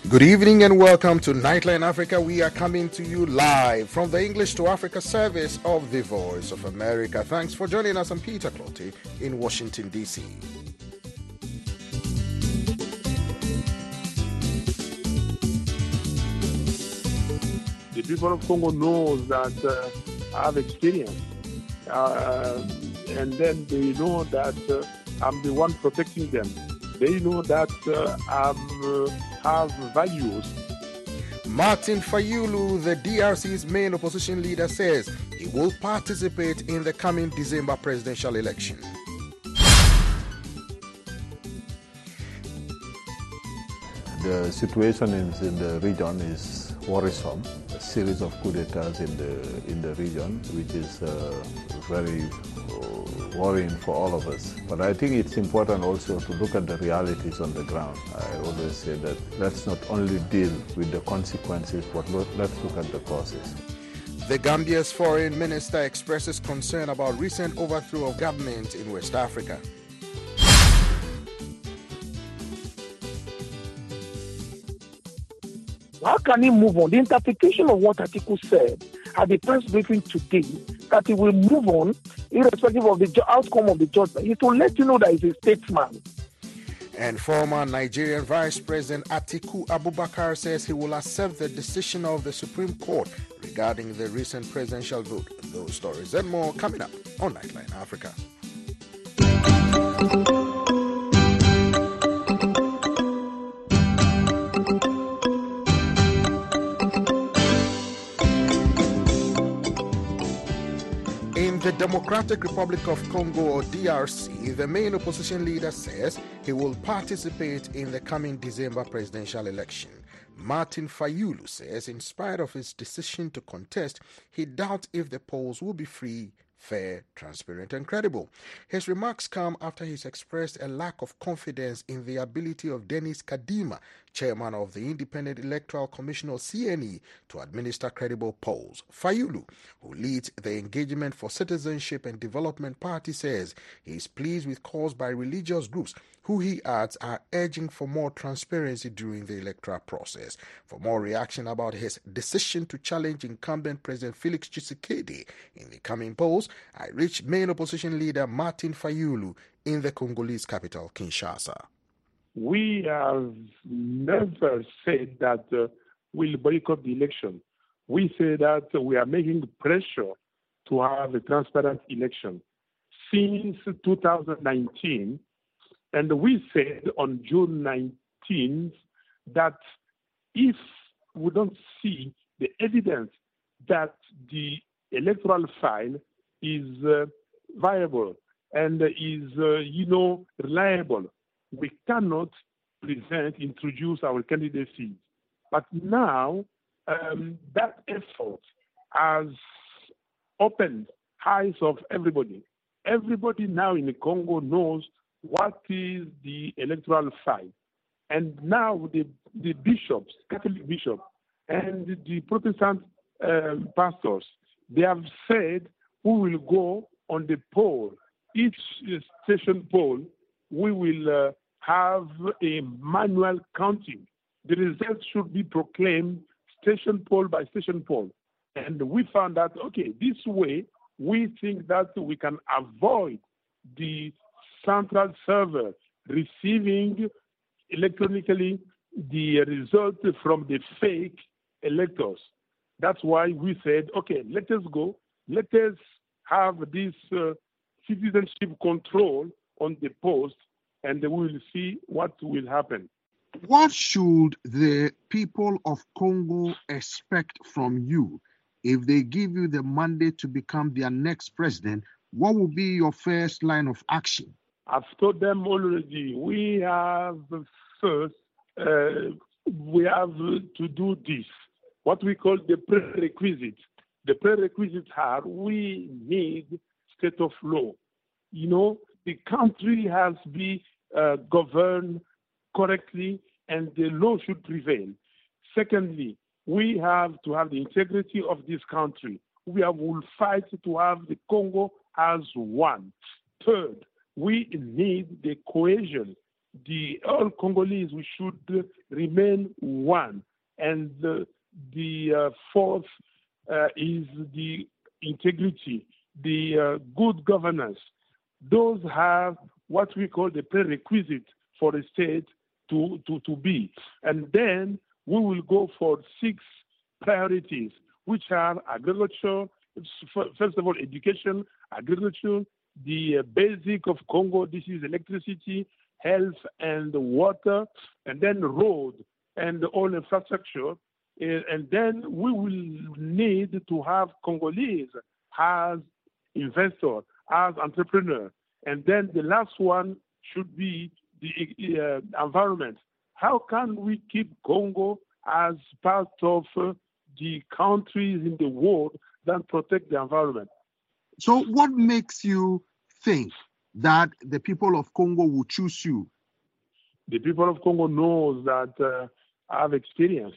Good evening and welcome to Nightline Africa. We are coming to you live from the English to Africa service of the Voice of America. Thanks for joining us. I'm Peter Clottey in Washington, D.C. The people of Congo knows that I have experience, and then they know that I'm the one protecting them. They know that I have values. Martin Fayulu, the DRC's main opposition leader, says he will participate in the coming December presidential election. The situation in the region is worrisome. A series of coup d'etats in the region, which is very worrying for all of us. But I think it's important also to look at the realities on the ground. I always say that let's not only deal with the consequences, but let's look at the causes. The Gambia's foreign minister expresses concern about recent overthrow of government in West Africa. How can he move on? The interpretation of what Atiku said at the press briefing today, that he will move on irrespective of the outcome of the judgment, is to let you know that he's a statesman. And former Nigerian Vice President Atiku Abubakar says he will accept the decision of the Supreme Court regarding the recent presidential vote. Those stories and more coming up on Nightline Africa. In the Democratic Republic of Congo, or DRC, the main opposition leader says he will participate in the coming December presidential election. Martin Fayulu says in spite of his decision to contest, he doubts if the polls will be free, fair, transparent, and credible. His remarks come after he's expressed a lack of confidence in the ability of Denis Kadima, chairman of the Independent Electoral Commission, or CNE, to administer credible polls. Fayulu, who leads the Engagement for Citizenship and Development Party, says he is pleased with calls by religious groups who he adds are urging for more transparency during the electoral process. For more reaction about his decision to challenge incumbent President Felix Tshisekedi in the coming polls, I reached main opposition leader Martin Fayulu in the Congolese capital, Kinshasa. We have never said that we'll boycott the election. We say that we are making pressure to have a transparent election. Since 2019, and we said on June 19th that if we don't see the evidence that the electoral file is viable and is, reliable, we cannot introduce our candidacy. But now that effort has opened eyes of everybody. Everybody now in the Congo knows what is the electoral file. And now the bishops, Catholic bishops, and the Protestant pastors, they have said who will go on the poll. Each station poll, we will have a manual counting. The results should be proclaimed station poll by station poll. And we found that, okay, this way, we think that we can avoid the central server receiving electronically the result from the fake electors. That's why we said, okay, let us go. Let us have this citizenship control on the post, and we will see what will happen. What should the people of Congo expect from you if they give you the mandate to become their next president? What will be your first line of action? I've told them already, we have to do this, what we call the prerequisites. The prerequisites are we need state of law. The country has to be governed correctly and the law should prevail. Secondly, we have to have the integrity of this country. We will fight to have the Congo as one. Third, we need the cohesion all Congolese, we should remain one. And the fourth is the integrity, the good governance. Those have what we call the prerequisite for a state to be. And then we will go for 6 priorities, which are agriculture, first of all, education, agriculture, the basic of Congo, this is electricity, health and water, and then road and all infrastructure. And then we will need to have Congolese as investors, as entrepreneurs. And then the last one should be the environment. How can we keep Congo as part of the countries in the world that protect the environment? So what makes you think that the people of Congo will choose you? The people of Congo knows that I have experience.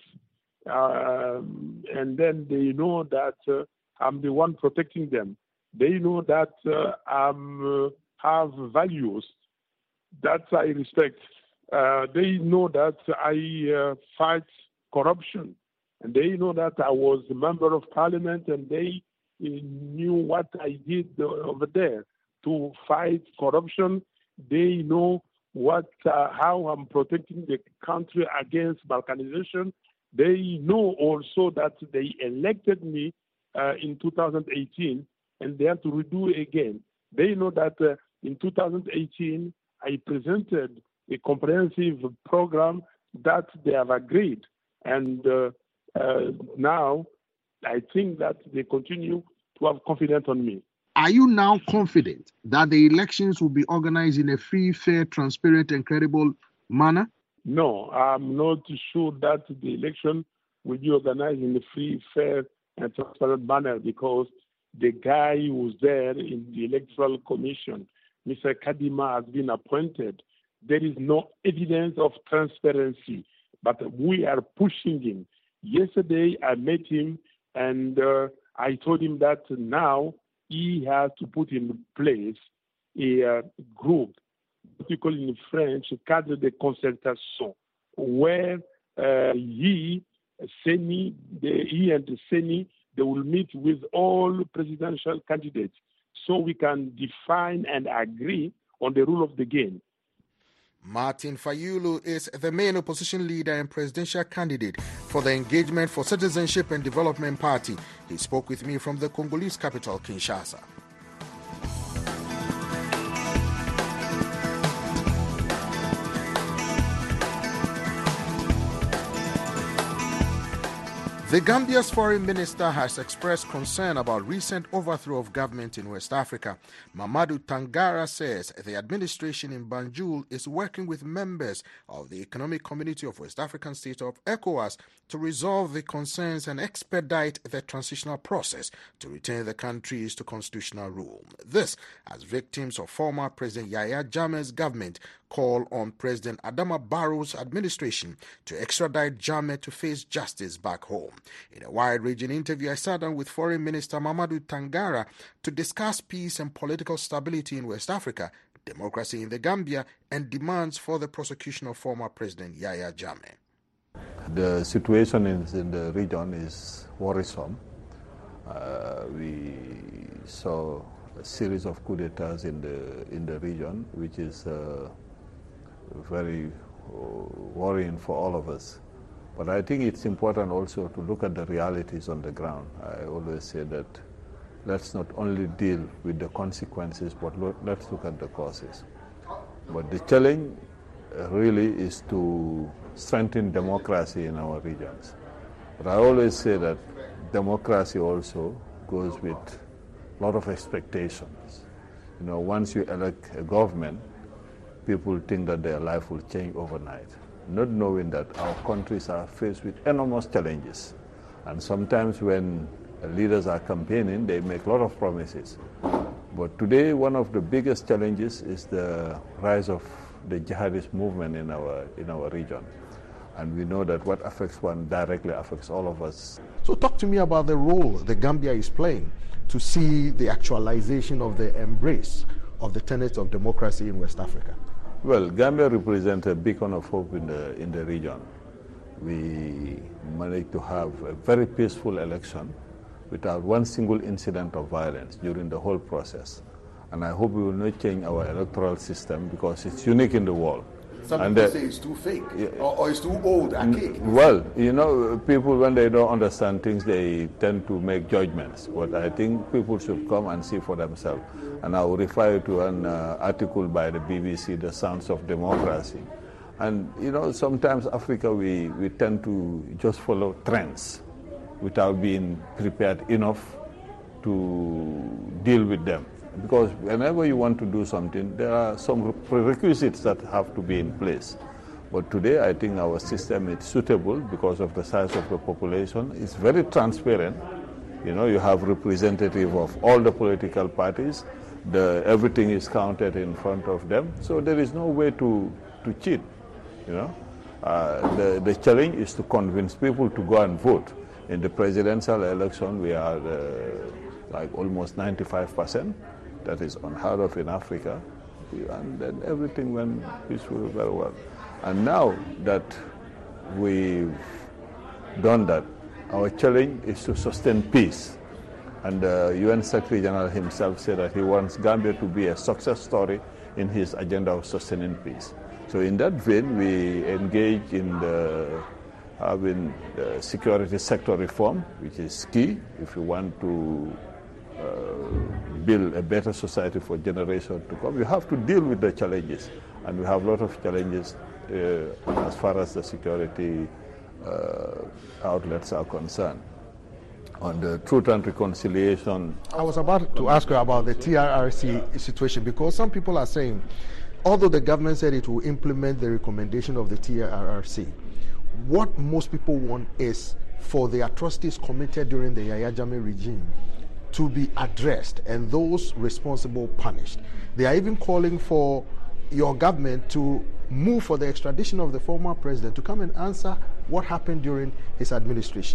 And then they know that I'm the one protecting them. They know that I have values that I respect. They know that I fight corruption. And they know that I was a member of parliament, and they knew what I did over there to fight corruption. They know how I'm protecting the country against balkanization. They know also that they elected me in 2018, and they have to redo it again. They know that in 2018, I presented a comprehensive program that they have agreed. And now I think that they continue to have confidence on me. Are you now confident that the elections will be organized in a free, fair, transparent, and credible manner? No, I'm not sure that the election will be organized in a free, fair, and transparent manner, because the guy who was there in the Electoral Commission, Mr. Kadima, has been appointed. There is no evidence of transparency, but we are pushing him. Yesterday, I met him, and I told him that now he has to put in place a group, what we call in French, cadre de concertation, where he and the Seni, they will meet with all presidential candidates so we can define and agree on the rule of the game. Martin Fayulu is the main opposition leader and presidential candidate for the Engagement for Citizenship and Development Party. He spoke with me from the Congolese capital, Kinshasa. The Gambia's foreign minister has expressed concern about recent overthrow of government in West Africa. Mamadou Tangara says the administration in Banjul is working with members of the Economic Community of West African States of ECOWAS to resolve the concerns and expedite the transitional process to return the countries to constitutional rule. This as victims of former President Yahya Jammeh's government call on President Adama Barrow's administration to extradite Jammeh to face justice back home. In a wide-ranging interview, I sat down with Foreign Minister Mamadou Tangara to discuss peace and political stability in West Africa, democracy in the Gambia, and demands for the prosecution of former President Yahya Jammeh. The situation in the region is worrisome. We saw a series of coups d'etats in the region, which is very worrying for all of us. But I think it's important also to look at the realities on the ground. I always say that let's not only deal with the consequences, but let's look at the causes. But the challenge really is to strengthen democracy in our regions. But I always say that democracy also goes with a lot of expectations. You know, once you elect a government, people think that their life will change overnight, not knowing that our countries are faced with enormous challenges. And sometimes when leaders are campaigning, they make a lot of promises. But today, one of the biggest challenges is the rise of the jihadist movement in our region. And we know that what affects one directly affects all of us. So talk to me about the role the Gambia is playing to see the actualization of the embrace of the tenets of democracy in West Africa. Well, Gambia represents a beacon of hope in the region. We managed to have a very peaceful election without one single incident of violence during the whole process. And I hope we will not change our electoral system because it's unique in the world. Some people say it's too fake or it's too old, archaic. Well, you know, people, when they don't understand things, they tend to make judgments. But I think people should come and see for themselves. And I will refer you to an article by the BBC, The Sounds of Democracy. And, you know, sometimes Africa, we tend to just follow trends without being prepared enough to deal with them. Because whenever you want to do something, there are some prerequisites that have to be in place. But today, I think our system is suitable because of the size of the population. It's very transparent. You know, you have representative of all the political parties. Everything is counted in front of them. So there is no way to cheat, you know. The challenge is to convince people to go and vote. In the presidential election, we are like almost 95%. That is unheard of in Africa. And then everything went peacefully very well. And now that we've done that, our challenge is to sustain peace. And the UN Secretary General himself said that he wants Gambia to be a success story in his agenda of sustaining peace. So in that vein, we engage in having the security sector reform, which is key if you want to build a better society for generations to come. You have to deal with the challenges, and we have a lot of challenges as far as the security outlets are concerned. On the Truth and Reconciliation. I was about to ask you about the TRRC situation, because some people are saying, although the government said it will implement the recommendation of the TRRC, what most people want is for the atrocities committed during the Yahya Jammeh regime to be addressed and those responsible punished. They are even calling for your government to move for the extradition of the former president to come and answer what happened during his administration.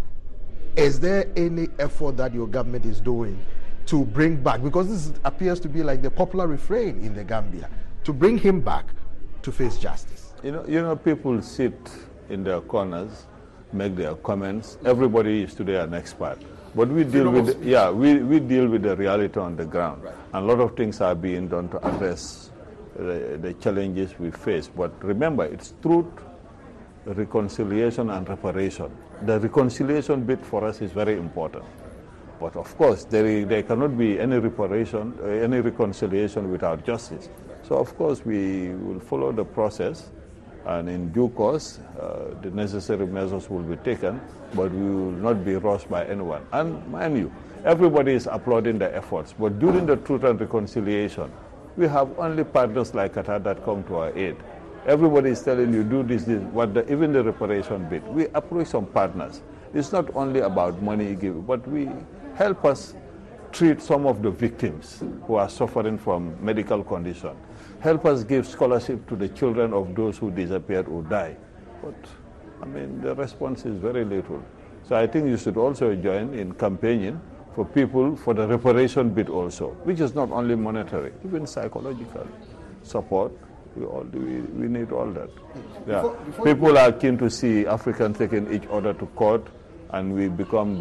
Is there any effort that your government is doing to bring back, because this appears to be like the popular refrain in the Gambia, to bring him back to face justice? You know, people sit in their corners, make their comments. Everybody is today an expert. But we deal with we deal with the reality on the ground. Right. And a lot of things are being done to address the challenges we face. But remember, it's truth, reconciliation, and reparation. The reconciliation bit for us is very important. But of course, there cannot be any reparation, any reconciliation without justice. So of course, we will follow the process, and in due course, the necessary measures will be taken, but we will not be rushed by anyone. And mind you, everybody is applauding the efforts, but during the Truth and Reconciliation, we have only partners like Qatar that come to our aid. Everybody is telling you, do this, even the reparation bit. We approach some partners. It's not only about money given, but we help us treat some of the victims who are suffering from medical condition. Help us give scholarship to the children of those who disappeared or died. But, I mean, the response is very little. So I think you should also join in campaigning for people for the reparation bit also, which is not only monetary, even psychological support. We need all that. Yeah. Before people are keen to see Africans taking each other to court, and we become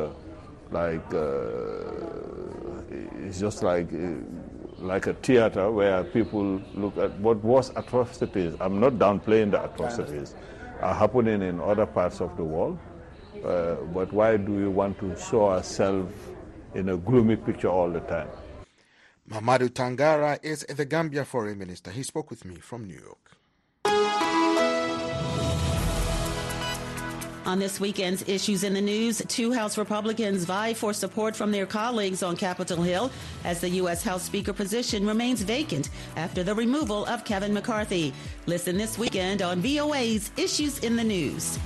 it's just like a theater where people look at what was atrocities. I'm not downplaying the atrocities are happening in other parts of the world, but why do we want to show ourselves in a gloomy picture all the time? Mamadou Tangara is the Gambia Foreign Minister. He spoke with me from New York. On this weekend's Issues in the News, two House Republicans vie for support from their colleagues on Capitol Hill as the U.S. House Speaker position remains vacant after the removal of Kevin McCarthy. Listen this weekend on VOA's Issues in the News.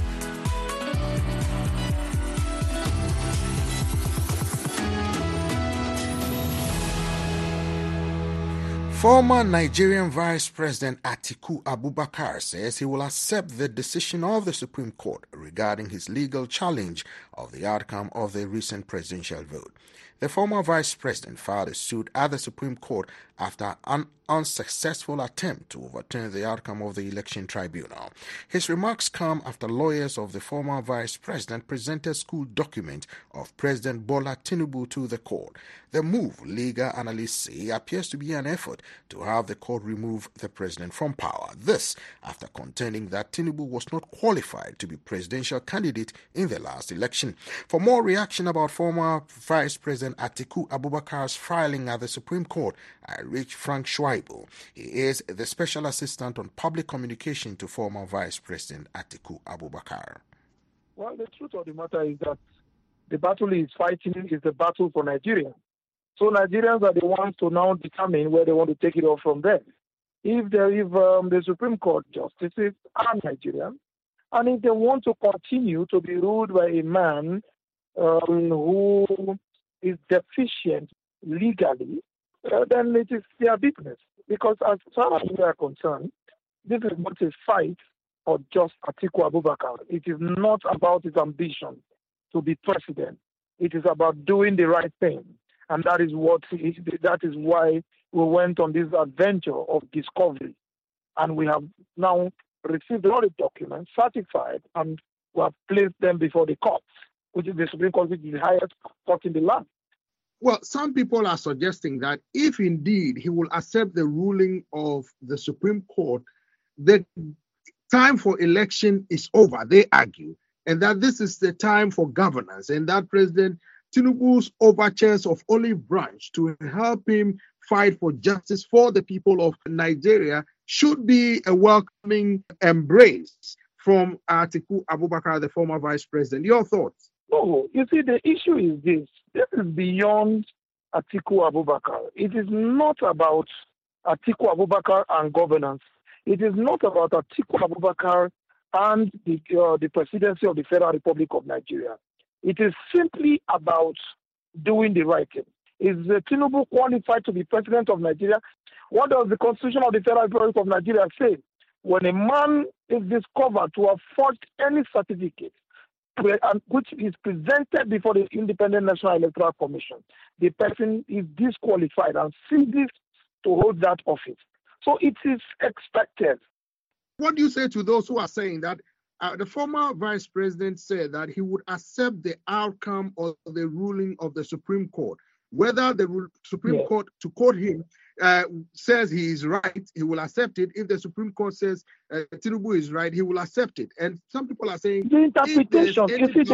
Former Nigerian Vice President Atiku Abubakar says he will accept the decision of the Supreme Court regarding his legal challenge of the outcome of the recent presidential vote. The former vice president filed a suit at the Supreme Court after an unsuccessful attempt to overturn the outcome of the election tribunal. His remarks come after lawyers of the former vice president presented school documents of President Bola Tinubu to the court. The move, legal analysts say, appears to be an effort to have the court remove the president from power. This after contending that Tinubu was not qualified to be presidential candidate in the last election. For more reaction about former Vice President Atiku Abubakar's filing at the Supreme Court, I reached Frank Schweibo. He is the Special Assistant on Public Communication to former Vice President Atiku Abubakar. Well, the truth of the matter is that the battle he's fighting is the battle for Nigeria. So Nigerians are the ones to now determine where they want to take it off from there. If the Supreme Court justices are Nigerian, and if they want to continue to be ruled by a man who is deficient legally, then it is their business. Because as far as we are concerned, this is not a fight for just Atiku Abubakar. It is not about his ambition to be president. It is about doing the right thing. And that is why we went on this adventure of discovery. And we have now received all the documents, certified, and we have placed them before the courts, which is the Supreme Court, which is the highest court in the land. Well, some people are suggesting that if indeed he will accept the ruling of the Supreme Court, the time for election is over, they argue, and that this is the time for governance, and that President Tinubu's overtures of Olive Branch to help him fight for justice for the people of Nigeria should be a welcoming embrace from Atiku Abubakar, the former vice president. Your thoughts? No, you see, the issue is this. This is beyond Atiku Abubakar. It is not about Atiku Abubakar and governance. It is not about Atiku Abubakar and the presidency of the Federal Republic of Nigeria. It is simply about doing the right thing. Is Tinubu qualified to be president of Nigeria? What does the Constitution of the Federal Republic of Nigeria say? When a man is discovered to have forged any certificate which is presented before the Independent National Electoral Commission, the person is disqualified and ceases to hold that office. So it is expected. What do you say to those who are saying that the former vice president said that he would accept the outcome of the ruling of the Supreme Court? Whether the Supreme Court, to quote him, says he is right, he will accept it. If the Supreme Court says Tinubu is right, he will accept it. And some people are saying, the interpretation,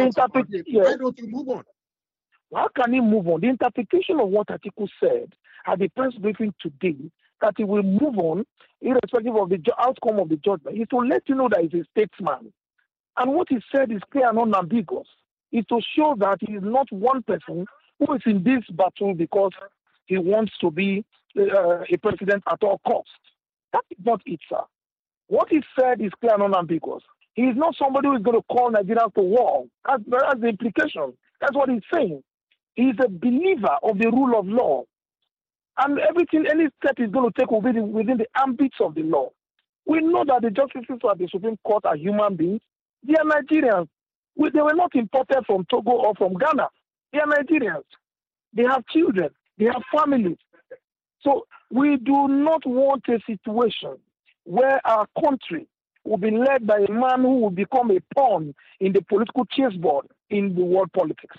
why don't you move on? How can he move on? The interpretation of what Atiku said at the press briefing today, that he will move on irrespective of the outcome of the judgment, is to let you know that he's a statesman. And what he said is clear and unambiguous. Is to show that he is not one person who is in this battle because he wants to be a president at all costs. That is not it, sir. What he said is clear and unambiguous. He is not somebody who is going to call Nigeria to war. That's the implication. That's what he's saying. He is a believer of the rule of law. And everything, any step he's going to take will be within the ambits of the law. We know that the justices of the Supreme Court are human beings. They are Nigerians. They were not imported from Togo or from Ghana. They are Nigerians. They have children. They have families. So we do not want a situation where our country will be led by a man who will become a pawn in the political chessboard in the world politics.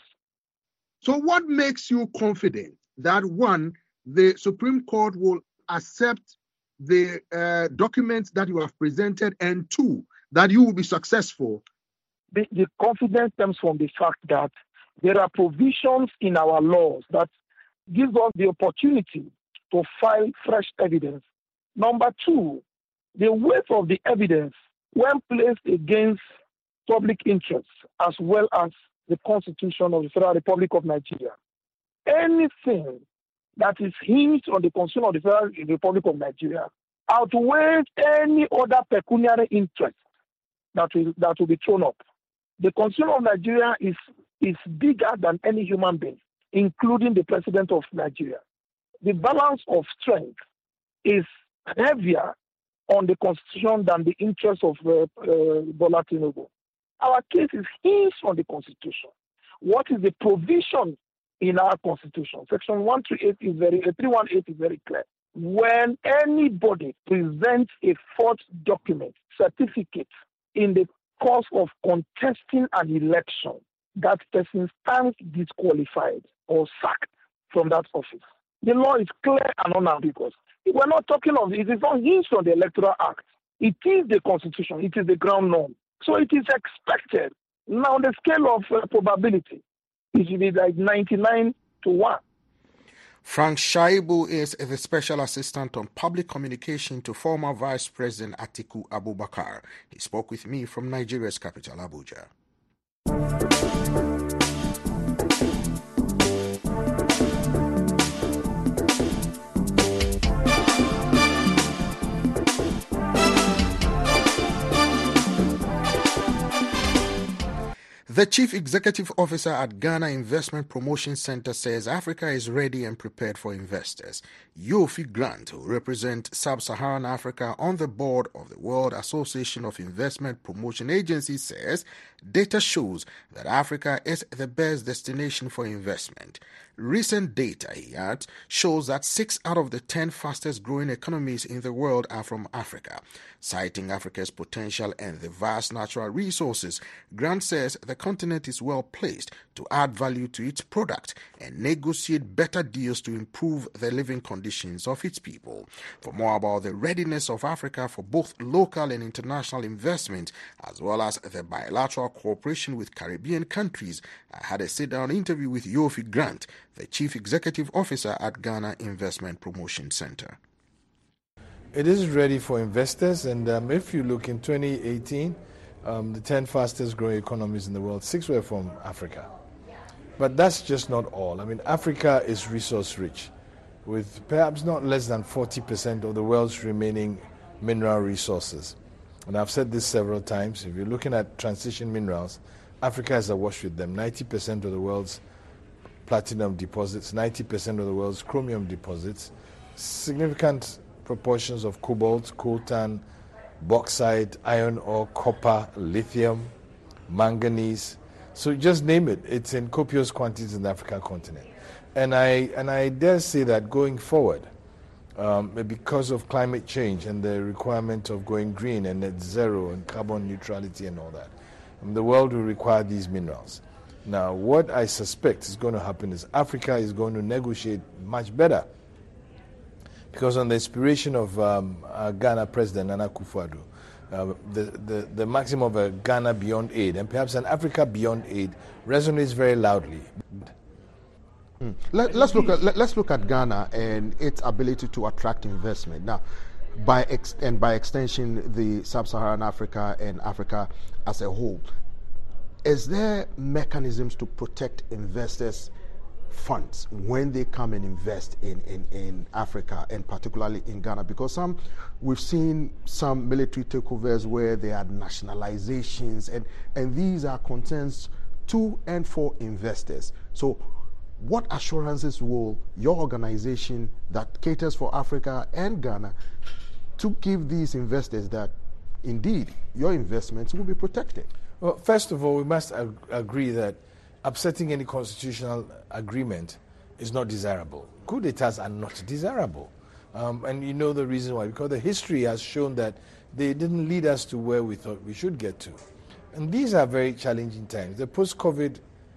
So what makes you confident that, one, the Supreme Court will accept the documents that you have presented, and two, that you will be successful? The confidence stems from the fact that there are provisions in our laws that give us the opportunity to file fresh evidence. Number two, the weight of the evidence when placed against public interests as well as the Constitution of the Federal Republic of Nigeria. Anything that is hinged on the Constitution of the Federal Republic of Nigeria outweighs any other pecuniary interest that will be thrown up. The Constitution of Nigeria is bigger than any human being, including the President of Nigeria. The balance of strength is heavier on the Constitution than the interests of Bola Tinubu. Our case is hinged on the Constitution. What is the provision in our constitution. Section 318 is very clear. When anybody presents a false document, certificate, in the course of contesting an election, that person stands disqualified or sacked from that office. The law is clear and unambiguous. We're not talking of it. It is not hinged on the Electoral Act. It is the Constitution. It is the ground norm. So it is expected. Now, on the scale of probability, it should be like 99 to 1. Frank Shaibu is the Special Assistant on Public Communication to former Vice President Atiku Abubakar. He spoke with me from Nigeria's capital, Abuja. The Chief Executive Officer at Ghana Investment Promotion Center says Africa is ready and prepared for investors. Yofi Grant, who represents Sub-Saharan Africa on the board of the World Association of Investment Promotion Agencies, says data shows that Africa is the best destination for investment. Recent data, he adds, shows that 6 out of the 10 fastest growing economies in the world are from Africa. Citing Africa's potential and the vast natural resources, Grant says the continent is well placed to add value to its product and negotiate better deals to improve the living conditions of its people. For more about the readiness of Africa for both local and international investment, as well as the bilateral cooperation with Caribbean countries, I had a sit-down interview with Yofi Grant, the Chief Executive Officer at Ghana Investment Promotion Center. It is ready for investors, and if you look in 2018, the 10 fastest growing economies in the world, 6 were from Africa. But that's just not all. I mean, Africa is resource rich, with perhaps not less than 40% of the world's remaining mineral resources. And I've said this several times, if you're looking at transition minerals, Africa is awash with them. 90% of the world's platinum deposits, 90% of the world's chromium deposits, significant proportions of cobalt, coltan, bauxite, iron ore, copper, lithium, manganese. So just name it. It's in copious quantities in the African continent. And I dare say that going forward, because of climate change and the requirement of going green and net zero and carbon neutrality and all that, the world will require these minerals. Now, what I suspect is going to happen is Africa is going to negotiate much better, because on the inspiration of Ghana President Nana Akufo-Addo, the maximum of a Ghana beyond aid and perhaps an Africa beyond aid resonates very loudly. Let's look at Ghana and its ability to attract investment. Now, by extension, the Sub-Saharan Africa and Africa as a whole. Is there mechanisms to protect investors' funds when they come and invest in Africa and particularly in Ghana? Because we've seen some military takeovers where there are nationalizations, and these are concerns to and for investors. So what assurances will your organization that caters for Africa and Ghana to give these investors that indeed your investments will be protected? Well, first of all, we must agree that upsetting any constitutional agreement is not desirable. Coup d'etats are not desirable. And you know the reason why. Because the history has shown that they didn't lead us to where we thought we should get to. And these are very challenging times. The post-COVID,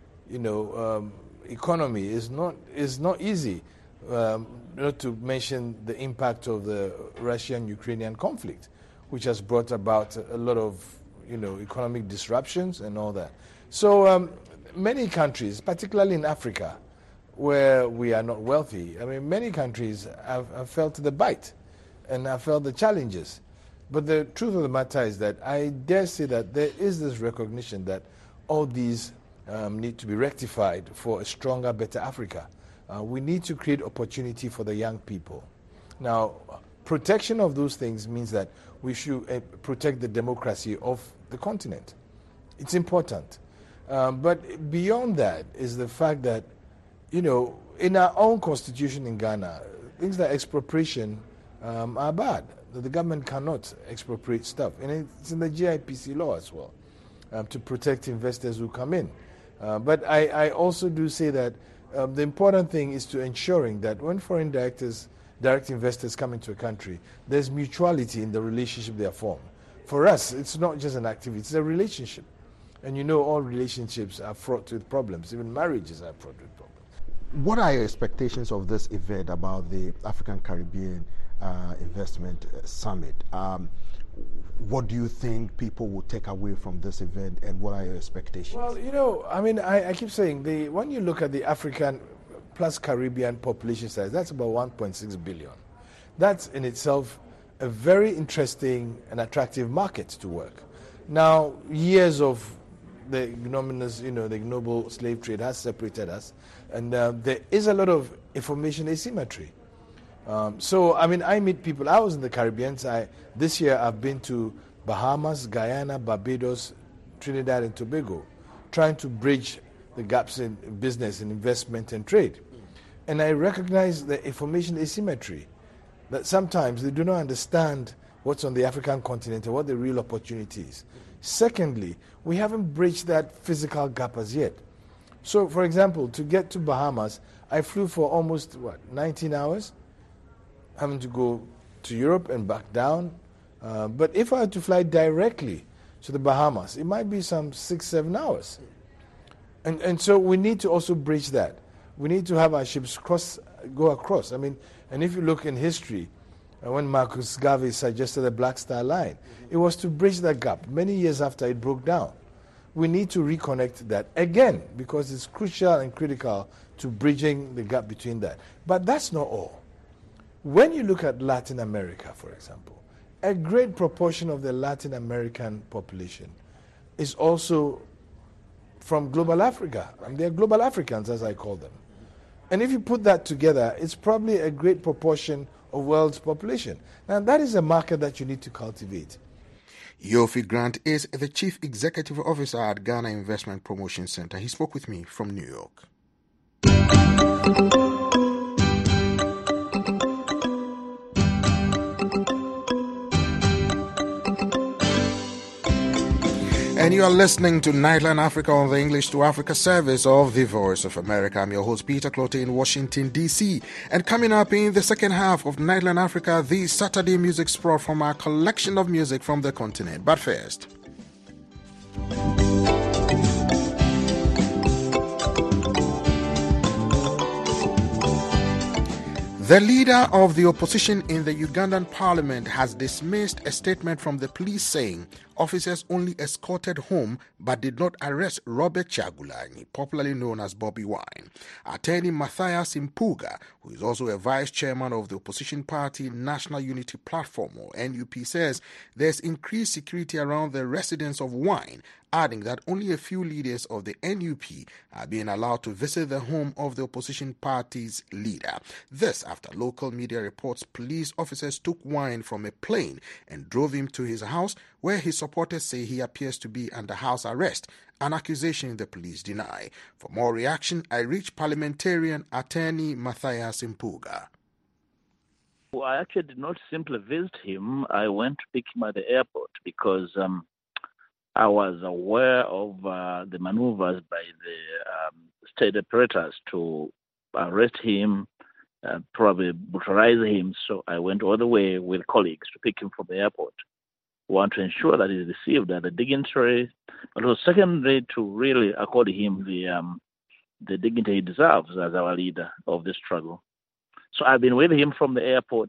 economy is not easy. Not to mention the impact of the Russian-Ukrainian conflict, which has brought about a lot of economic disruptions and all that. So many countries, particularly in Africa, where we are not wealthy, many countries have felt the bite and have felt the challenges. But the truth of the matter is that I dare say that there is this recognition that all these need to be rectified for a stronger, better Africa. We need to create opportunity for the young people. Now, protection of those things means that we should protect the democracy of the continent. It's important. But beyond that is the fact that, in our own constitution in Ghana, things like expropriation are bad. The government cannot expropriate stuff. And it's in the GIPC law as well, to protect investors who come in. But I also do say that The important thing is to ensuring that when foreign direct investors come into a country, there's mutuality in the relationship they are formed. For us, it's not just an activity, it's a relationship. And you know all relationships are fraught with problems, even marriages are fraught with problems. What are your expectations of this event about the African Caribbean Investment Summit? What do you think people will take away from this event, and what are your expectations? Well, I keep saying, when you look at the African plus Caribbean population size, that's about 1.6 billion. That's in itself a very interesting and attractive market to work. Now, years of the ignominious, the ignoble slave trade has separated us, and there is a lot of information asymmetry. I meet people. I was in the Caribbean. This year I've been to Bahamas, Guyana, Barbados, Trinidad and Tobago, trying to bridge the gaps in business and investment and trade. And I recognize the information asymmetry, that sometimes they do not understand what's on the African continent and what the real opportunity is. Secondly, we haven't bridged that physical gap as yet. So, for example, to get to Bahamas, I flew for almost, 19 hours, having to go to Europe and back down. But if I had to fly directly to the Bahamas, it might be some 6-7 hours. And so we need to also bridge that. We need to have our ships go across. And if you look in history, when Marcus Garvey suggested the Black Star Line, it was to bridge that gap many years after it broke down. We need to reconnect that again, because it's crucial and critical to bridging the gap between that. But that's not all. When you look at Latin America, for example, a great proportion of the Latin American population is also from global Africa. They're global Africans, as I call them. And if you put that together, it's probably a great proportion of world's population. Now, that is a market that you need to cultivate. Yofi Grant is the Chief Executive Officer at Ghana Investment Promotion Center. He spoke with me from New York. And you are listening to Nightline Africa on the English to Africa service of the Voice of America. I'm your host, Peter Clotte in Washington, D.C. And coming up in the second half of Nightline Africa, the Saturday music sprawl from our collection of music from the continent. But first, the leader of the opposition in the Ugandan parliament has dismissed a statement from the police saying officers only escorted home but did not arrest Robert Kyagulanyi, popularly known as Bobby Wine. Attorney Matthias Impuga, who is also a vice chairman of the opposition party National Unity Platform, or NUP, says there's increased security around the residence of Wine, adding that only a few leaders of the NUP are being allowed to visit the home of the opposition party's leader. This after local media reports police officers took Wine from a plane and drove him to his house, where his supporters say he appears to be under house arrest, an accusation the police deny. For more reaction, I reached parliamentarian attorney Matthias Impuga. Well, I actually did not simply visit him. I went to pick him at the airport because I was aware of the maneuvers by the state apparatus to arrest him, probably brutalize him. So I went all the way with colleagues to pick him from the airport. We want to ensure that he's received the dignitary, but also secondly to really accord him the dignity he deserves as our leader of the struggle. So I've been with him from the airport.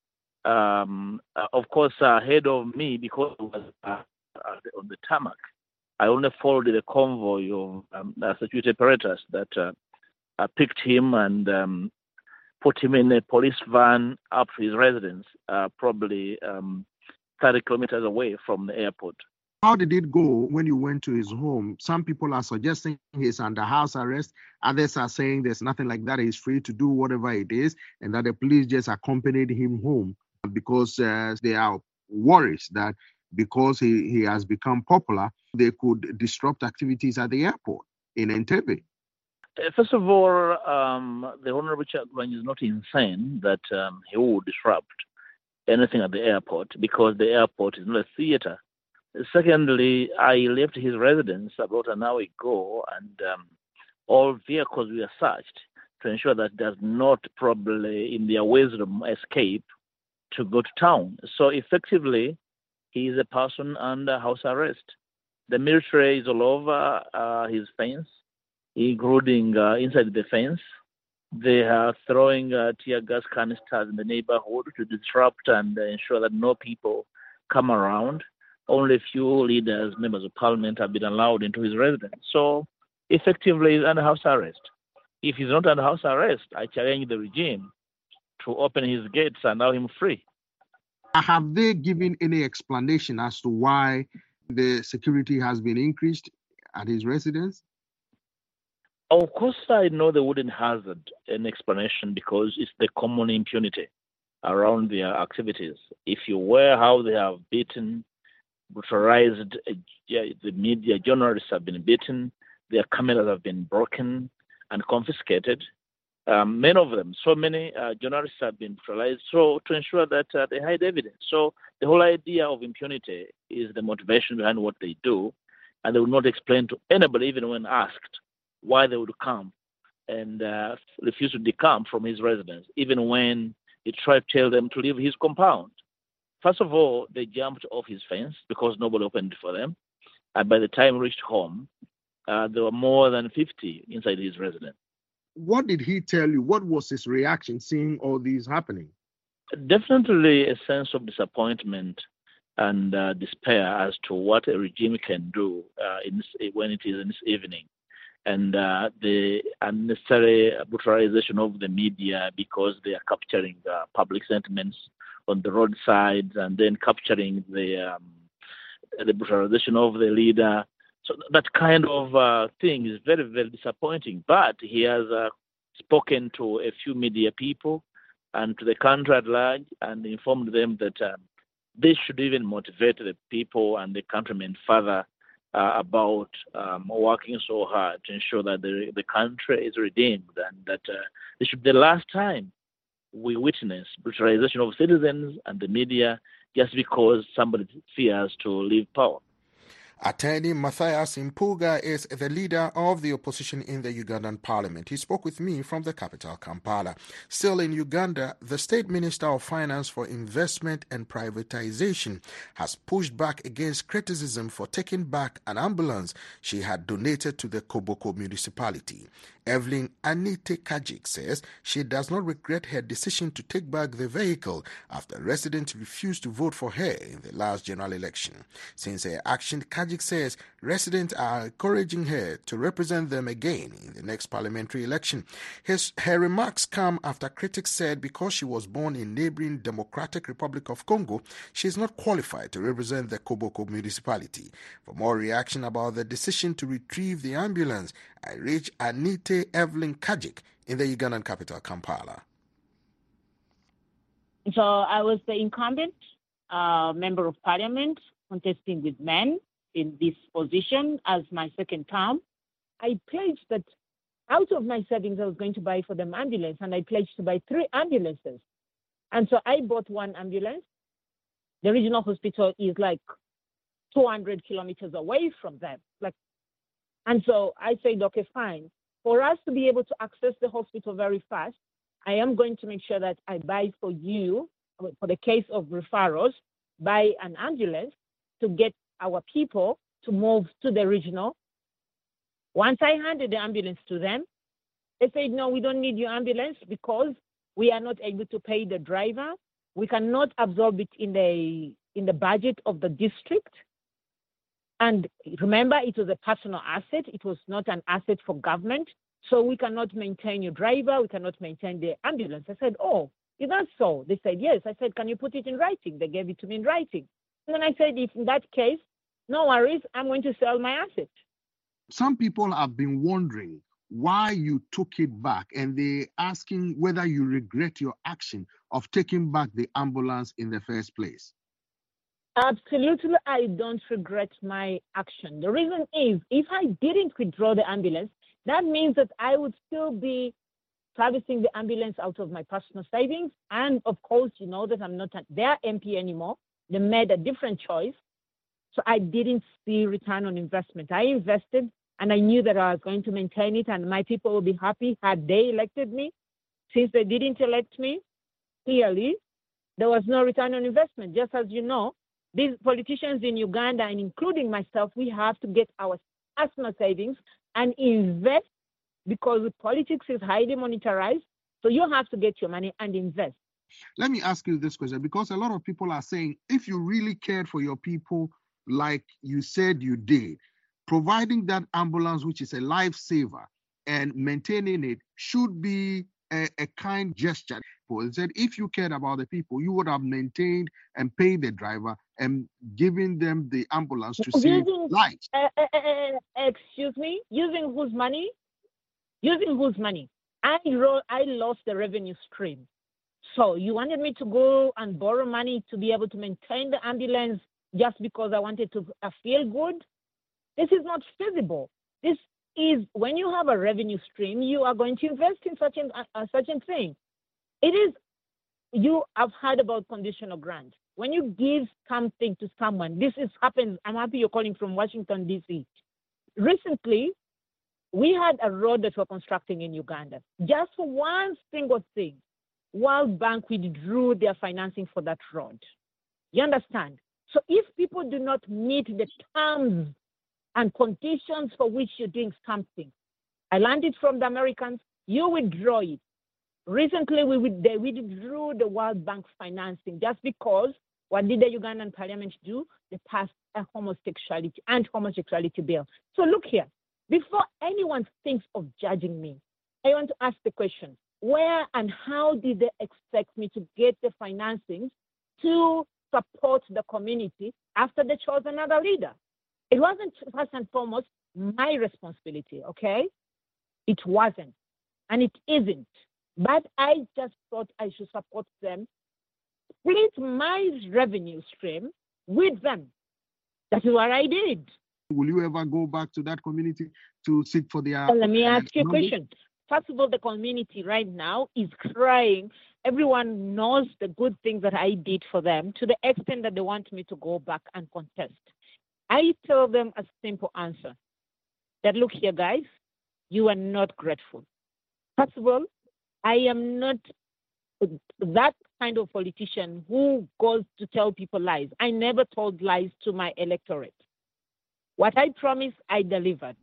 Of course, ahead of me, because it was on the tarmac, I only followed the convoy of security apparatus that picked him and put him in a police van up to his residence, probably 30 kilometers away from the airport. How did it go when you went to his home? Some people are suggesting he's under house arrest. Others are saying there's nothing like that. He's free to do whatever it is, and that the police just accompanied him home because there are worries that because he has become popular, they could disrupt activities at the airport in Entebbe. First of all, the Honorable Kyagulanyi is not insane that he will disrupt anything at the airport, because the airport is not a theater. Secondly, I left his residence about an hour ago, and all vehicles were searched. to ensure that does not probably, in their wisdom, escape to go to town. So effectively, he is a person under house arrest. The military is all over his fence, including inside the fence. They are throwing tear gas canisters in the neighborhood to disrupt and ensure that no people come around. Only a few leaders, members of parliament, have been allowed into his residence. So effectively, he's under house arrest. If he's not under house arrest, I challenge the regime to open his gates and allow him free. Have they given any explanation as to why the security has been increased at his residence? Of course, I know they wouldn't hazard an explanation because it's the common impunity around their activities. If you were how they have beaten, brutalized, the media journalists have been beaten, their cameras have been broken and confiscated. Many of them, so many journalists have been brutalized, so to ensure that they hide evidence. So the whole idea of impunity is the motivation behind what they do, and they will not explain to anybody, even when asked, why they would come and refuse to decamp from his residence, even when he tried to tell them to leave his compound. First of all, they jumped off his fence because nobody opened it for them. And by the time he reached home, there were more than 50 inside his residence. What did he tell you? What was his reaction seeing all these happening? Definitely a sense of disappointment and despair as to what a regime can do when it is in this evening. And the unnecessary brutalization of the media because they are capturing public sentiments on the roadside and then capturing the brutalization of the leader. So that kind of thing is very, very disappointing. But he has spoken to a few media people and to the country at large and informed them that this should even motivate the people and the countrymen further about working so hard to ensure that the country is redeemed and that this should be the last time we witness brutalization of citizens and the media just because somebody fears to leave power. Attorney Matthias Impuga is the leader of the opposition in the Ugandan parliament. He spoke with me from the capital, Kampala. Still in Uganda, the State Minister of Finance for Investment and Privatization has pushed back against criticism for taking back an ambulance she had donated to the Koboko municipality. Evelyn Anite Kajik says she does not regret her decision to take back the vehicle after residents refused to vote for her in the last general election. Since her action, Kajik says residents are encouraging her to represent them again in the next parliamentary election. Her remarks come after critics said because she was born in neighboring Democratic Republic of Congo, she is not qualified to represent the Koboko municipality. For more reaction about the decision to retrieve the ambulance, I reached Anite Evelyn Kajik in the Ugandan capital, Kampala. So I was the incumbent member of parliament contesting with men in this position as my second term. I pledged that out of my savings I was going to buy for them ambulance, and I pledged to buy 3 ambulances. And so I bought 1 ambulance. The regional hospital is like 200 kilometers away from them. And so I said, okay, fine. For us to be able to access the hospital very fast, I am going to make sure that I buy for you, for the case of referrals, buy an ambulance to get our people to move to the regional. Once I handed the ambulance to them, they said, no, we don't need your ambulance because we are not able to pay the driver. We cannot absorb it in the budget of the district. And remember, it was a personal asset. It was not an asset for government. So we cannot maintain your driver. We cannot maintain the ambulance. I said, oh, is that so? They said, yes. I said, can you put it in writing? They gave it to me in writing. And then I said, if in that case, no worries, I'm going to sell my asset. Some people have been wondering why you took it back, and they're asking whether you regret your action of taking back the ambulance in the first place. Absolutely, I don't regret my action. The reason is, if I didn't withdraw the ambulance, that means that I would still be servicing the ambulance out of my personal savings. And of course, you know that I'm not their MP anymore. They made a different choice. So I didn't see return on investment. I invested and I knew that I was going to maintain it, and my people would be happy had they elected me. Since they didn't elect me, clearly, there was no return on investment. Just as you know, these politicians in Uganda, and including myself, we have to get our personal savings and invest, because politics is highly monetized. So you have to get your money and invest. Let me ask you this question, because a lot of people are saying, if you really cared for your people like you said you did, providing that ambulance, which is a lifesaver, and maintaining it should be a kind gesture. They said if you cared about the people, you would have maintained and paid the driver and given them the ambulance to save lives. Excuse me? Using whose money? Using whose money? I lost the revenue stream. So you wanted me to go and borrow money to be able to maintain the ambulance just because I wanted to feel good? This is not feasible. This is, when you have a revenue stream, you are going to invest in such a thing. It is, you have heard about conditional grant. When you give something to someone, this is happens. I'm happy you're calling from Washington, D.C. Recently, we had a road that we're constructing in Uganda. Just for one single thing, World Bank withdrew their financing for that road. You understand? So if people do not meet the terms and conditions for which you're doing something, I learned it from the Americans, you withdraw it. Recently, they withdrew the World Bank financing just because what did the Ugandan parliament do? They passed a anti-homosexuality bill. So look here, before anyone thinks of judging me, I want to ask the question, where and how did they expect me to get the financing to support the community after they chose another leader? It wasn't first and foremost my responsibility, okay? It wasn't, and it isn't. But I just thought I should support them, split my revenue stream with them. That is what I did. Will you ever go back to that community to seek for their... Let me ask you a question. First of all, the community right now is crying. Everyone knows the good things that I did for them to the extent that they want me to go back and contest. I tell them a simple answer. That, look here, guys, you are not grateful. First of all, I am not that kind of politician who goes to tell people lies. I never told lies to my electorate. What I promised, I delivered.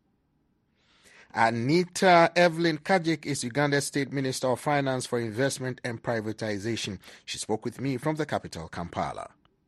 Anita Evelyn Kajik is Uganda's State Minister of Finance for Investment and Privatization. She spoke with me from the capital, Kampala.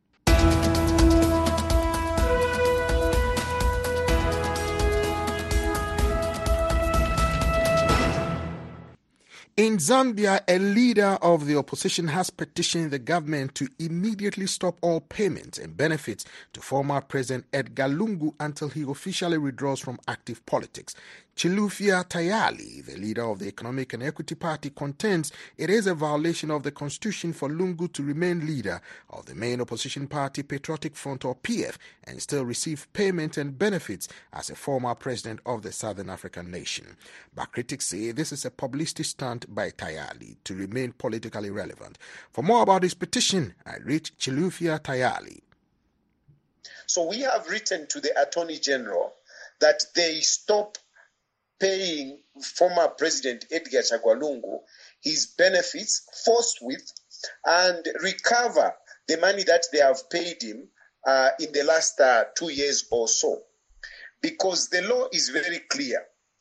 In Zambia, a leader of the opposition has petitioned the government to immediately stop all payments and benefits to former President Edgar Lungu until he officially withdraws from active politics. Chilufya Tayali, the leader of the Economic and Equity Party, contends it is a violation of the constitution for Lungu to remain leader of the main opposition party, Patriotic Front or PF, and still receive payment and benefits as a former president of the Southern African nation. But critics say this is a publicity stunt by Tayali to remain politically relevant. For more about his petition, I reached Chilufya Tayali. So we have written to the Attorney General that they stop paying former President Edgar Chagwa Lungu his benefits forthwith and recover the money that they have paid him in the last 2 years or so. Because the law is very clear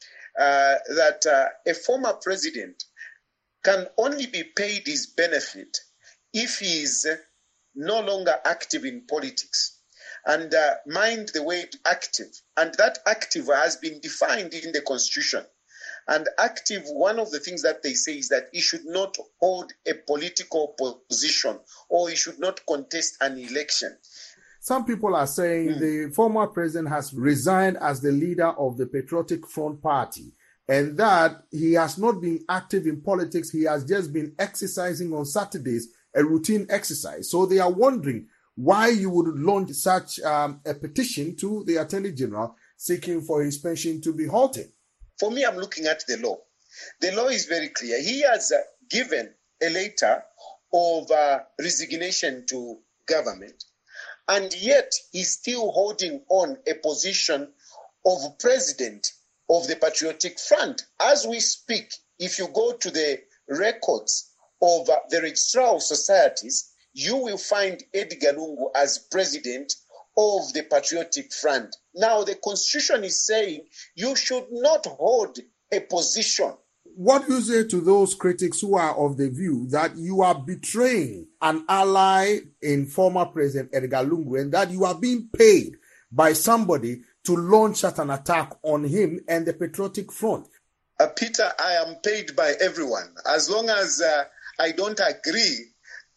that a former president can only be paid his benefit if he is no longer active in politics. And mind the word active. And that active has been defined in the Constitution. And active, one of the things that they say is that he should not hold a political position or he should not contest an election. Some people are saying the former president has resigned as the leader of the Patriotic Front Party and that he has not been active in politics. He has just been exercising on Saturdays, a routine exercise. So they are wondering why you would launch such a petition to the Attorney General seeking for his pension to be halted. For me, I'm looking at the law. The law is very clear. He has given a letter of resignation to government, and yet he's still holding on a position of president of the Patriotic Front. As we speak, if you go to the records of the Registrar of Societies, you will find Edgar Lungu as president of the Patriotic Front. Now, the Constitution is saying you should not hold a position. What do you say to those critics who are of the view that you are betraying an ally in former President Edgar Lungu and that you are being paid by somebody to launch such an attack on him and the Patriotic Front? Peter, I am paid by everyone. As long as I don't agree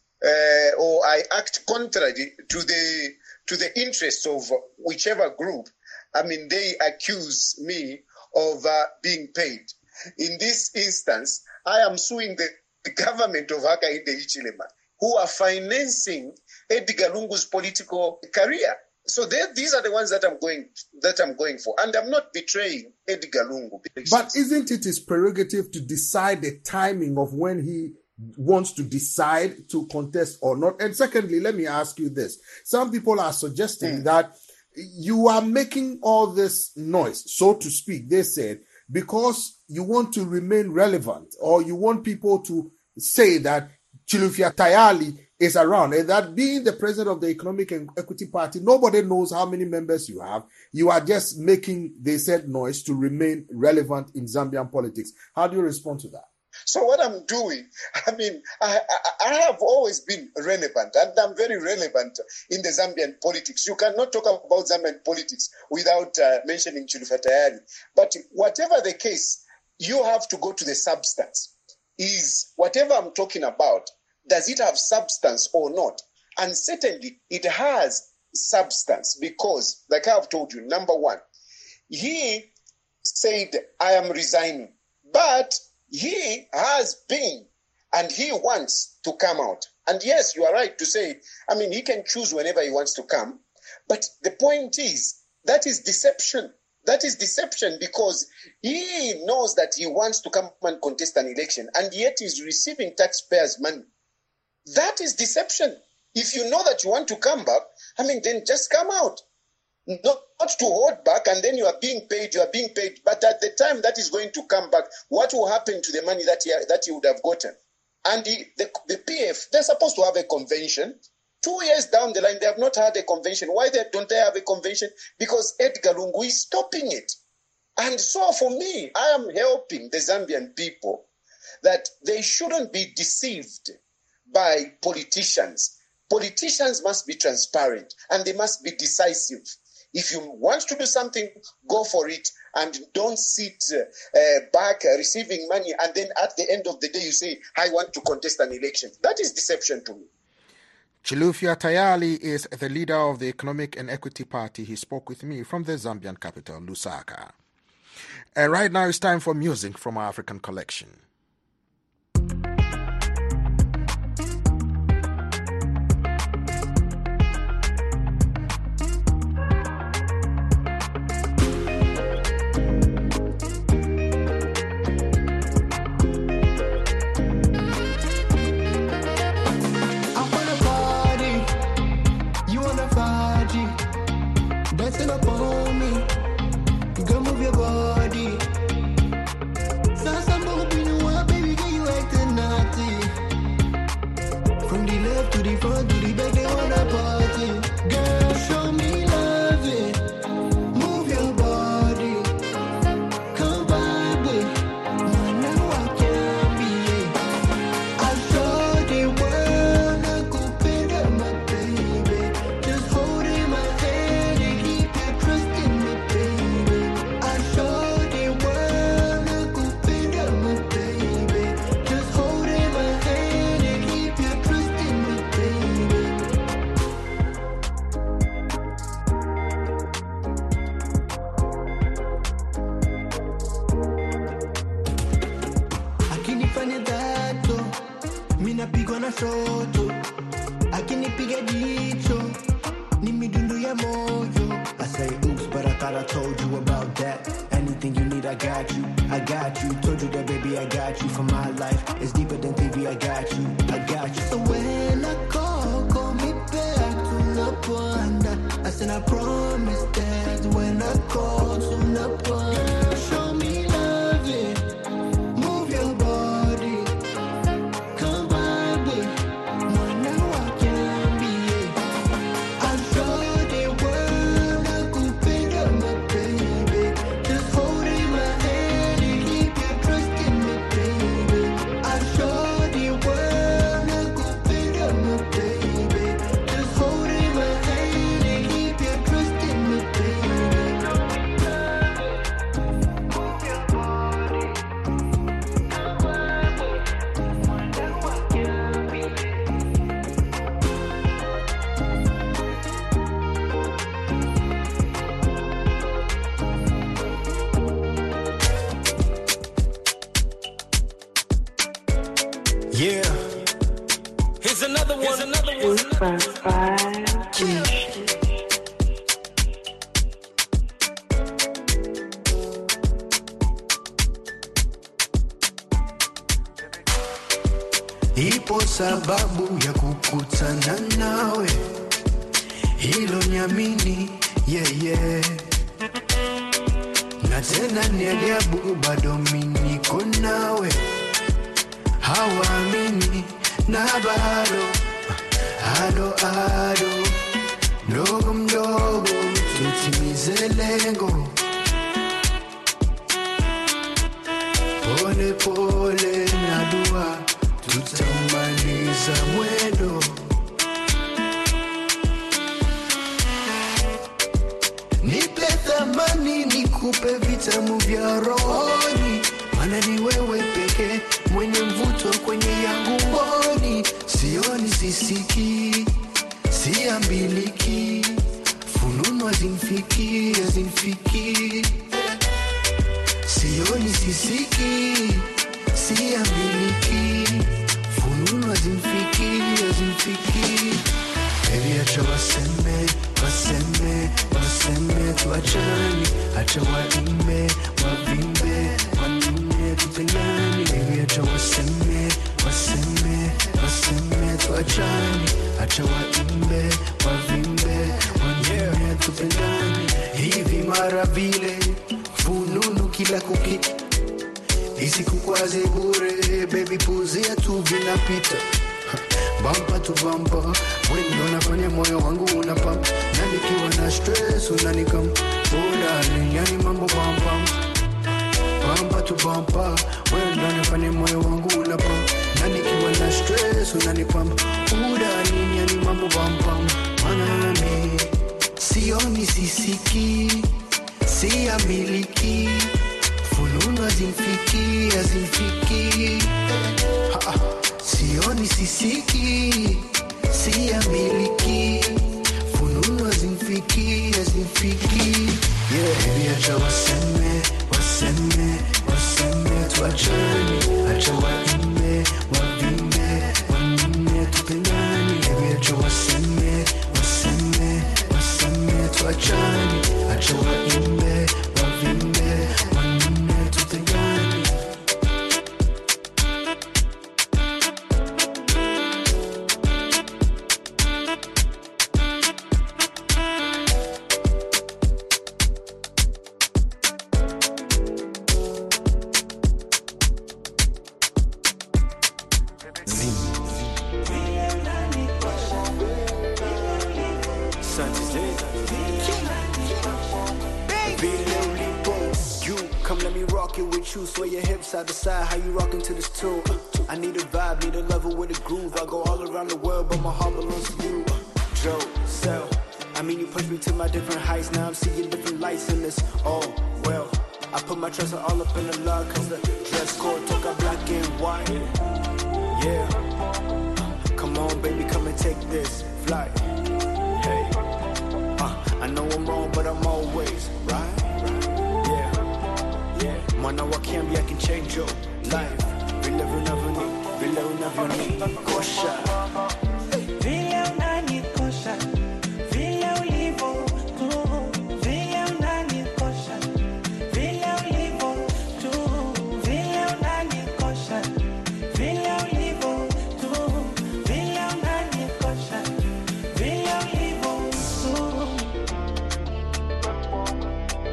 or I act contrary to the interests of whichever group, I mean, they accuse me of being paid. In this instance, I am suing the government of Hakainde Hichilema, who are financing Edgar Lungu's political career. So these are the ones that I'm going for, and I'm not betraying Edgar Lungu. But isn't it his prerogative to decide the timing of when he wants to decide to contest or not? And secondly, let me ask you this. Some people are suggesting that you are making all this noise, so to speak, they said, because you want to remain relevant, or you want people to say that Chilufya Tayali is around, and that being the president of the Economic and Equity Party, nobody knows how many members you have. You are just making, they said, noise to remain relevant in Zambian politics. How do you respond to that? So what I'm doing, I mean, I have always been relevant, and I'm very relevant in the Zambian politics. You cannot talk about Zambian politics without mentioning Chilufya Tayali. But whatever the case, you have to go to the substance. Is whatever I'm talking about, does it have substance or not? And certainly it has substance because, like I've told you, number one, he said, I am resigning. But he has been, and he wants to come out. And yes, you are right to say, I mean, he can choose whenever he wants to come. But the point is, that is deception. That is deception because he knows that he wants to come and contest an election, and yet he's receiving taxpayers' money. That is deception. If you know that you want to come back, I mean, then just come out. Not to hold back, and then you are being paid. But at the time that is going to come back, what will happen to the money that you would have gotten? And the PF, they're supposed to have a convention. 2 years down the line, they have not had a convention. Why don't they have a convention? Because Edgar Lungu is stopping it. And so for me, I am helping the Zambian people that they shouldn't be deceived by politicians. Politicians must be transparent and they must be decisive. If you want to do something, go for it and don't sit back receiving money and then at the end of the day you say, I want to contest an election. That is deception to me. Chilufya Tayali is the leader of the Economic and Equity Party. He spoke with me from the Zambian capital, Lusaka. And right now it's time for music from our African collection. I promise that when Yeah. Here's another one. Ipo sababu ya kukutana nawe, hilo niamini, yeah, yeah. Na tena ni ajabu bado mimi niko nawe, hawaamini na bado ado mdogo mdogo tutimize lengo, pole pole na dua tutamaliza mwendo. Nipe thamani nikupe vitamu vya rohoni, maana ni wewe pekee mwenye mvuto kwenye yangu mboni. Sioni sisiki, siambiliki, fununu hazinifiki. Sioni sisiki, siambiliki, fununu hazinifiki. Baby acha waseme tuachane, acha waimbe wavimbe wanune tupendane. Baby acha waseme tuachane, acha waimbe wavimbe wanune tupendane. Hivi mara vile fununu kila kuki isikukwaze bure, baby puzia tu vinapita bumper to bumper, when unafanya moyo wangu unapump, na nikiwa na stress unanikam, oh darling, yani mambo bumper to bumper, when unafanya moyo wangu unapump, na nikiwa na stress unanipump, oh darling, yani mambo bumper. Manami sioni sisiki, siamiliki, fununu hazinifiki. Sioni sisiki, siamiliki, fununu hazinifiki. Yeah, baby acha waseme tuachane, acha waimbe wavimbe wanune tupendane. Baby acha waseme tuachane, acha waimbe wavimbe wanune tupendane. Sway your hips side to side, how you rockin' to this tune? I need a vibe, need a level with a groove. I go all around the world, but my heart belongs to you. Joe, Sel, I mean you push me to my different heights. Now I'm seeing different lights in this. Oh, well, I put my trust all up in the love, cause the dress code talk about black and white. Yeah, come on baby, come and take this flight. Hey, I know I'm wrong, but I'm always right. Mana wakiambi I can change your life. Vile unavyoni kosha, vile unanikosha, vile ulivo tu, vile unanikosha, vile ulivo tu, vile unanikosha, vile ulivo tu, vile unanikosha, vile ulivo tu.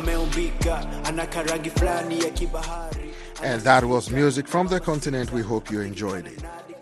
And that was music from the continent. We hope you enjoyed it.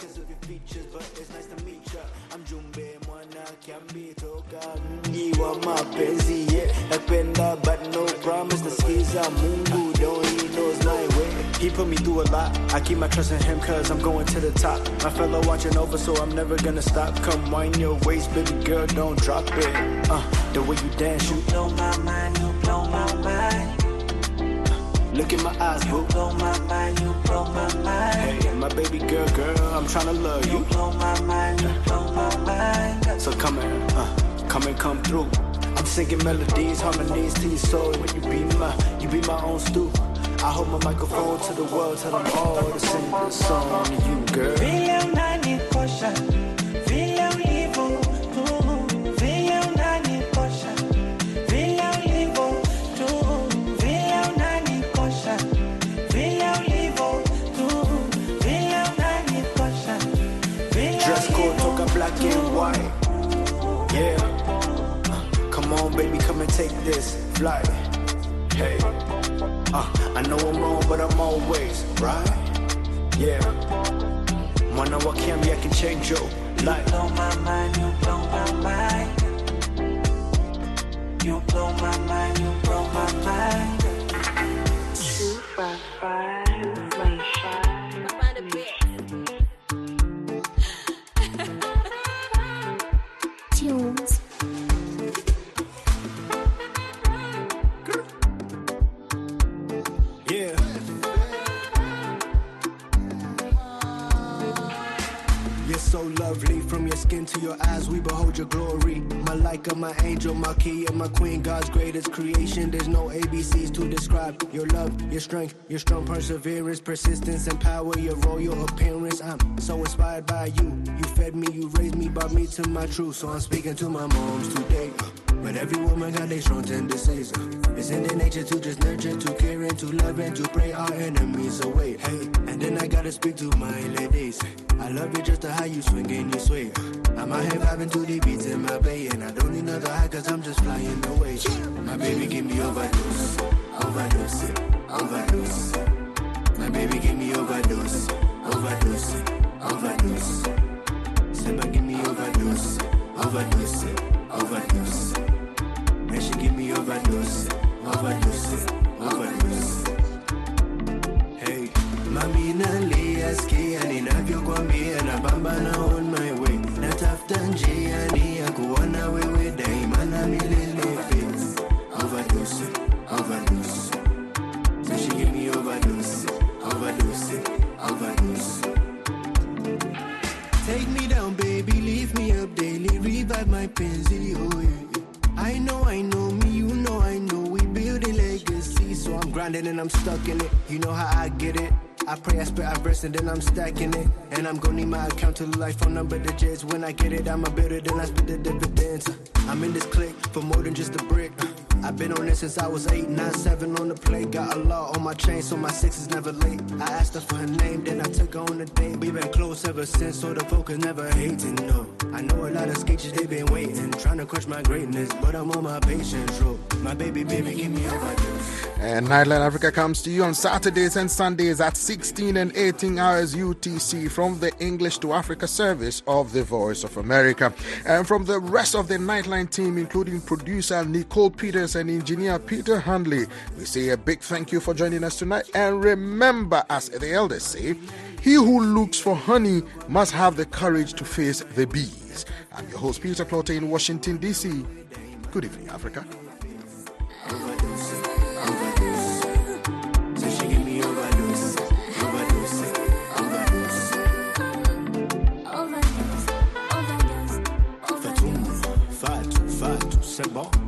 He put me through a lot. I keep my trust in him cause I'm going to the top. My fellow watching over so I'm never gonna stop. Come wind your waist, baby girl, don't drop it. The way you dance, you blow my mind, you blow my mind. Look in my eyes, boo. You blow my mind, you blow my mind. Hey, my baby girl, I'm tryna love you. You blow my mind, you blow my mind. So come here, come through. I'm singing melodies, harmonies to your soul. When you be my own stew. I hold my microphone to the world, tell them all to sing this song to you, girl. Vile unanikosha, vile ulivyo tu, vile unanikosha, vile ulivyo tu, vile unanikosha, vile ulivyo tu, vile unanikosha, vile dress code, toka black and white. Yeah, come on, baby, come and take this flight. Hey. I know I'm wrong, but I'm always right. Yeah. Mwana wa Kiambi, I can change your life. You blow my mind, you blow my mind. You blow my mind, you blow my mind. 255 Tunes. So lovely, from your skin to your eyes, we behold your glory. Malaika, my angel, my key, and my queen, God's greatest creation. There's no ABCs to describe your love, your strength, your strong perseverance, persistence, and power, your royal appearance. I'm so inspired by you. You fed me, you raised me, brought me to my truth. So I'm speaking to my moms today. But every woman got their strong tendencies. It's in their nature to just nurture, to care, and to love, and to pray our enemies away. Hey, and then I gotta speak to my ladies. I love you just to how you swing and you sway. I'm out here vibing to the beats in my bay, and I don't need another high cause I'm just flying away. My baby give me overdose, overdose, overdose. My baby give me overdose, overdose, overdose. Simba give me overdose, overdose, overdose. And she give me overdose, overdose, overdose. Hey, mami nalia skia ninavyokwambia na pambana on my way. Natafuta njia ni ya kuona wewe daima na milele babe. Overdose, overdose. So she give me overdose, overdose, overdose. Take me down baby, leave me up daily, revive my penzi, oh yeah. I know, me, you know, I know, we build a legacy. So I'm grinding and I'm stuck in it, you know how I get it. I pray, I spit, I verse, and then I'm stacking it. And I'm gonna need my account to the life phone number, the jets. When I get it, I'ma build it, then I spit the dividends. I'm in this clique for more than just a brick. I've been on it since I was 8, 9, 7 on the plate. Got a law on my chain, so my 6 is never late. I asked her for her name, then I took her on a date. We've been close ever since, so the focus never hating, no. I know a lot of sketches, they been waiting, trying to crush my greatness, but I'm on my patience road. My baby, give me overdose. And Nightline Africa comes to you on Saturdays and Sundays at 16 and 18 hours UTC from the English to Africa service of the Voice of America. And from the rest of the Nightline team, including producer Nicole Peters and engineer Peter Handley, we say a big thank you for joining us tonight. And remember, as the elders say, he who looks for honey must have the courage to face the bees. I'm your host, Peter Clotte in Washington, D.C. Good evening, Africa. C'est bon.